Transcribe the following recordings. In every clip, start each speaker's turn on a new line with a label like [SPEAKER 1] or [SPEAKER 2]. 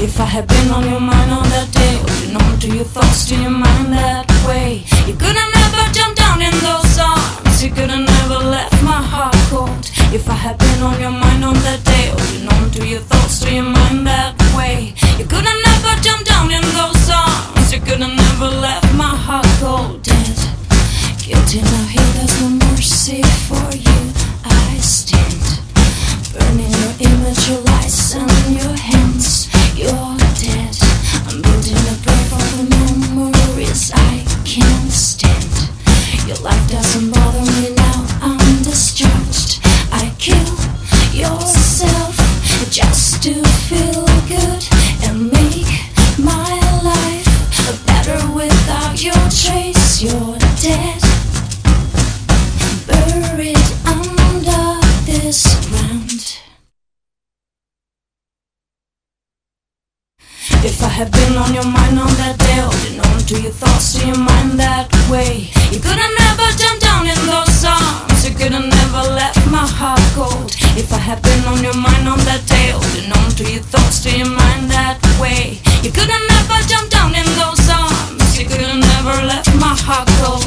[SPEAKER 1] If I had been on your mind on that day, holding on to your thoughts, to your mind that way, you could have never jumped down in those arms, you could have never left my heart cold. If I had been on your mind on that day, holding on to your thoughts, to your mind that way, you could have never jumped down in those arms, you could have never left my heart cold. Dead, guilty now, here there's no mercy for you. I stand, burning your image, your lies and your hands. You're dead. I'm building a grave for the memories I can't stand. Your life doesn't bother me now, I'm discharged. I kill yourself just to feel good and make my life better without your trace. You're dead, buried under this ground. If I had been on your mind on that day, holding on to your thoughts, to your mind that way, you could have never jumped down in those arms, you could have never left my heart cold. If I had been on your mind on that day, holding on to your thoughts, to your mind that way, you could have never jumped down in those arms, you could have never left my heart cold.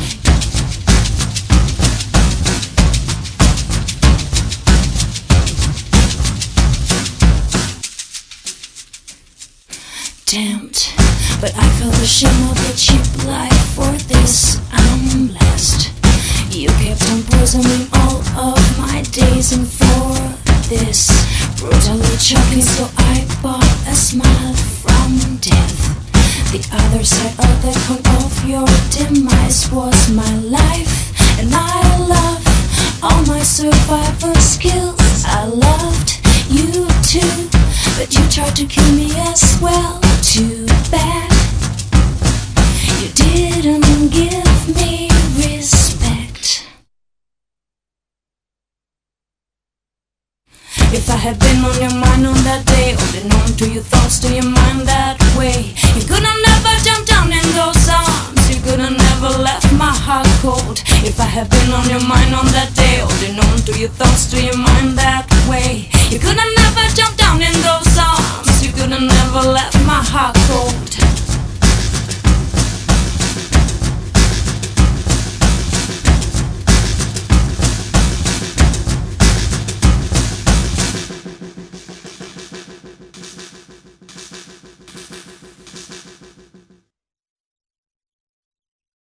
[SPEAKER 1] Damned, but I feel the shame of the cheap life. For this I'm blessed. You kept on poisoning all of my days, and for this brutally choking, so I bought a smile from death. The other side of the coin of your demise was my life, and I love all my survivor skills. I loved you too, but you tried to kill me as well. Too bad you didn't give me respect. If I had been on your mind on that day, holding on to your thoughts, to your mind that way, you could have never jumped down in those arms, you could have never left my heart cold. If I had been on your mind on that day, holding on to your thoughts, to your mind that way, you could have never jumped down in those arms, you could have never left my heart cold.